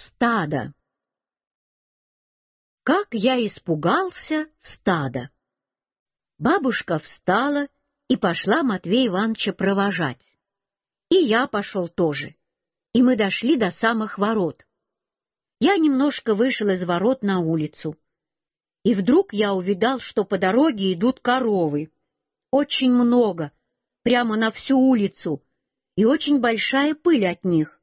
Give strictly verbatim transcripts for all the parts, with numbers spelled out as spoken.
Стадо. Как я испугался стада! Бабушка встала и пошла Матвея Ивановича провожать. И я пошел тоже, и мы дошли до самых ворот. Я немножко вышел из ворот на улицу, и вдруг я увидал, что по дороге идут коровы. Очень много, прямо на всю улицу, и очень большая пыль от них.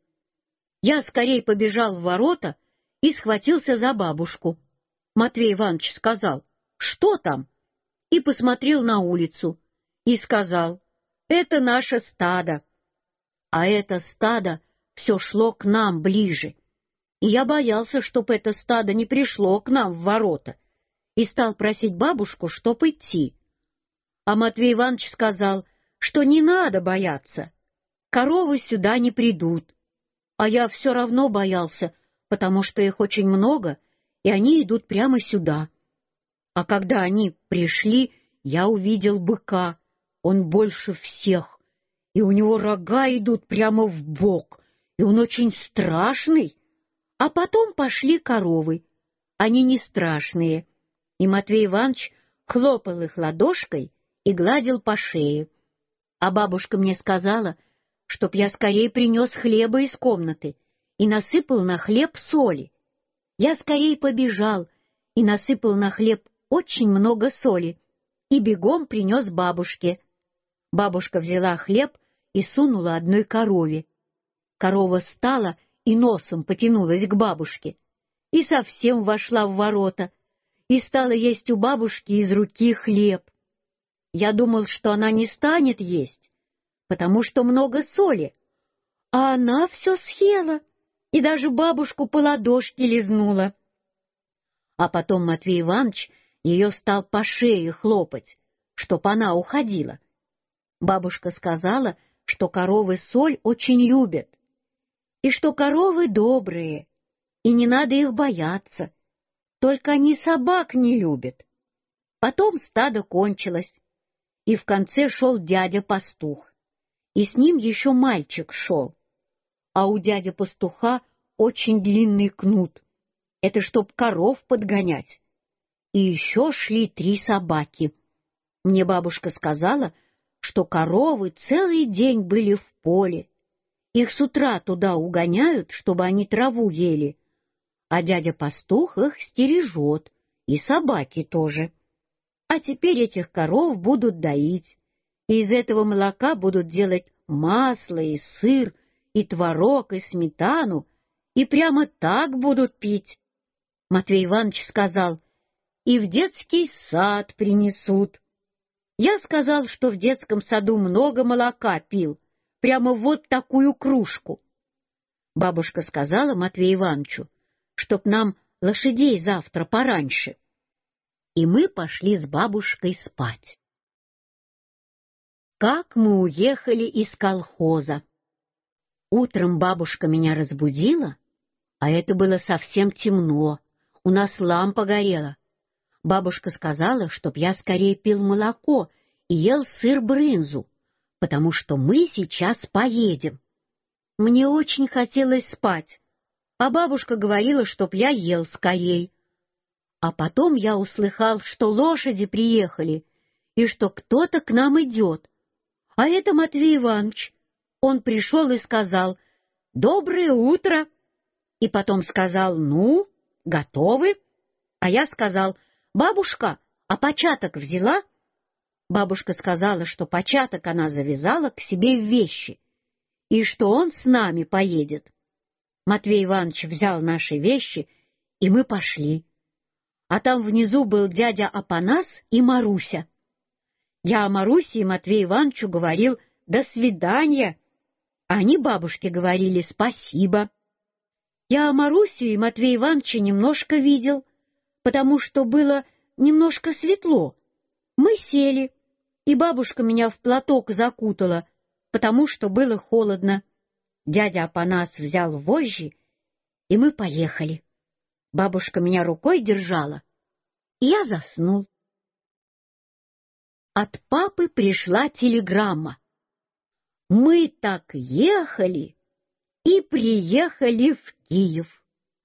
Я скорей побежал в ворота и схватился за бабушку. Матвей Иванович сказал: «Что там?» И посмотрел на улицу и сказал: «Это наше стадо». А это стадо все шло к нам ближе, и я боялся, чтоб это стадо не пришло к нам в ворота, и стал просить бабушку, чтоб идти. А Матвей Иванович сказал, что не надо бояться, коровы сюда не придут. А я все равно боялся, потому что их очень много, и они идут прямо сюда. А когда они пришли, я увидел быка, он больше всех, и у него рога идут прямо в бок, и он очень страшный. А потом пошли коровы, они не страшные, и Матвей Иванович хлопал их ладошкой и гладил по шее. А бабушка мне сказала, чтоб я скорее принес хлеба из комнаты и насыпал на хлеб соли. Я скорее побежал и насыпал на хлеб очень много соли и бегом принес бабушке. Бабушка взяла хлеб и сунула одной корове. Корова встала и носом потянулась к бабушке и совсем вошла в ворота и стала есть у бабушки из руки хлеб. Я думал, что она не станет есть, потому что много соли, а она все съела и даже бабушку по ладошке лизнула. А потом Матвей Иванович ее стал по шее хлопать, чтоб она уходила. Бабушка сказала, что коровы соль очень любят, и что коровы добрые, и не надо их бояться, только они собак не любят. Потом стадо кончилось, и в конце шел дядя-пастух, и с ним еще мальчик шел. А у дяди-пастуха очень длинный кнут, это чтоб коров подгонять. И еще шли три собаки. Мне бабушка сказала, что коровы целый день были в поле. Их с утра туда угоняют, чтобы они траву ели, а дядя-пастух их стережет, и собаки тоже. А теперь этих коров будут доить, и из этого молока будут делать масло и сыр, и творог, и сметану, и прямо так будут пить. Матвей Иванович сказал: и в детский сад принесут. Я сказал, что в детском саду много молока пил, прямо вот такую кружку. Бабушка сказала Матвею Ивановичу, чтоб нам лошадей завтра пораньше. И мы пошли с бабушкой спать. Как мы уехали из колхоза! Утром бабушка меня разбудила, а это было совсем темно, у нас лампа горела. Бабушка сказала, чтоб я скорее пил молоко и ел сыр-брынзу, потому что мы сейчас поедем. Мне очень хотелось спать, а бабушка говорила, чтоб я ел скорей. А потом я услыхал, что лошади приехали, и что кто-то к нам идет. А это Матвей Иванович. Он пришел и сказал: «Доброе утро!» И потом сказал: «Ну, готовы?» А я сказал: «Бабушка, а початок взяла?» Бабушка сказала, что початок она завязала к себе в вещи, и что он с нами поедет. Матвей Иванович взял наши вещи, и мы пошли. А там внизу был дядя Апанас и Маруся. Я о Марусе и Матвею Ивановичу говорил «до свидания», а они бабушке говорили «спасибо». Я о Марусю и Матвея Ивановича немножко видел, потому что было немножко светло. Мы сели, и бабушка меня в платок закутала, потому что было холодно. Дядя Апанас взял вожжи, и мы поехали. Бабушка меня рукой держала, и я заснул. От папы пришла телеграмма. Мы так ехали и приехали в Киев.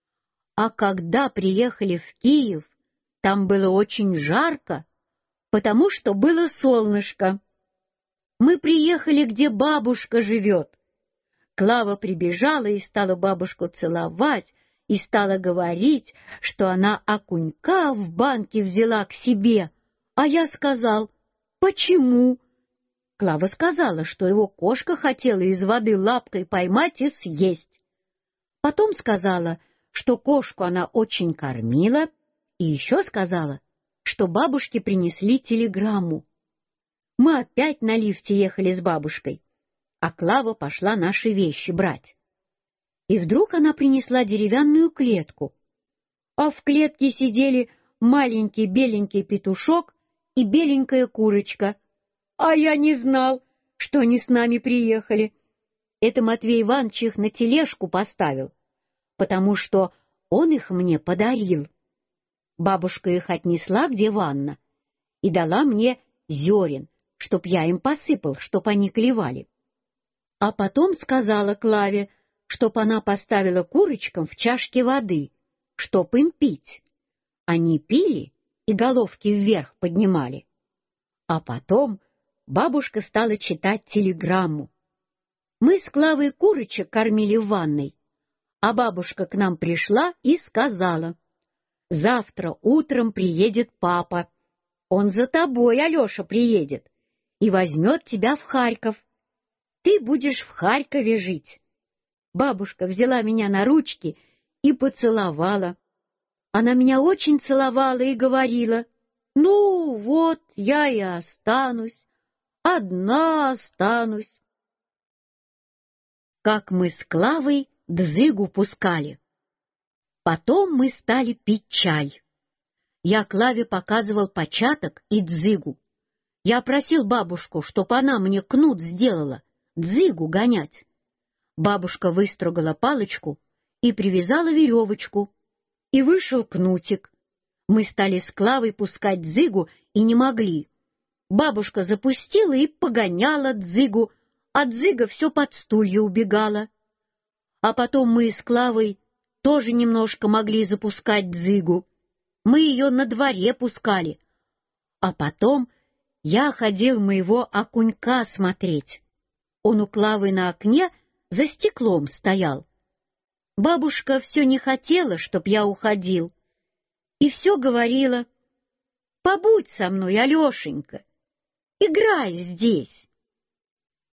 А когда приехали в Киев, там было очень жарко, потому что было солнышко. Мы приехали, где бабушка живет. Клава прибежала и стала бабушку целовать, и стала говорить, что она окунька в банке взяла к себе. А я сказал: «Почему?» Клава сказала, что его кошка хотела из воды лапкой поймать и съесть. Потом сказала, что кошку она очень кормила, и еще сказала, что бабушке принесли телеграмму. Мы опять на лифте ехали с бабушкой, а Клава пошла наши вещи брать. И вдруг она принесла деревянную клетку, а в клетке сидели маленький беленький петушок и беленькая курочка. А я не знал, что они с нами приехали. Это Матвей Иванович их на тележку поставил, потому что он их мне подарил. Бабушка их отнесла, где ванна, и дала мне зерен, чтоб я им посыпал, чтоб они клевали. А потом сказала Клаве, чтоб она поставила курочкам в чашке воды, чтоб им пить. Они пили и головки вверх поднимали. А потом бабушка стала читать телеграмму. Мы с Клавой курочек кормили в ванной, а бабушка к нам пришла и сказала: «Завтра утром приедет папа. Он за тобой, Алеша, приедет и возьмет тебя в Харьков. Ты будешь в Харькове жить». Бабушка взяла меня на ручки и поцеловала. Она меня очень целовала и говорила: «Ну вот, я и останусь, одна останусь». Как мы с Клавой дзыгу пускали. Потом мы стали пить чай. Я Клаве показывал початок и дзыгу. Я просил бабушку, чтоб она мне кнут сделала, дзыгу гонять. Бабушка выстругала палочку и привязала веревочку, и вышел кнутик. Мы стали с Клавой пускать дзыгу и не могли. Бабушка запустила и погоняла дзыгу, а дзыга все под стулья убегала. А потом мы с Клавой тоже немножко могли запускать дзыгу. Мы ее на дворе пускали. А потом я ходил моего окунька смотреть. Он у Клавы на окне за стеклом стоял. Бабушка все не хотела, чтоб я уходил, и все говорила: «Побудь со мной, Алешенька, играй здесь».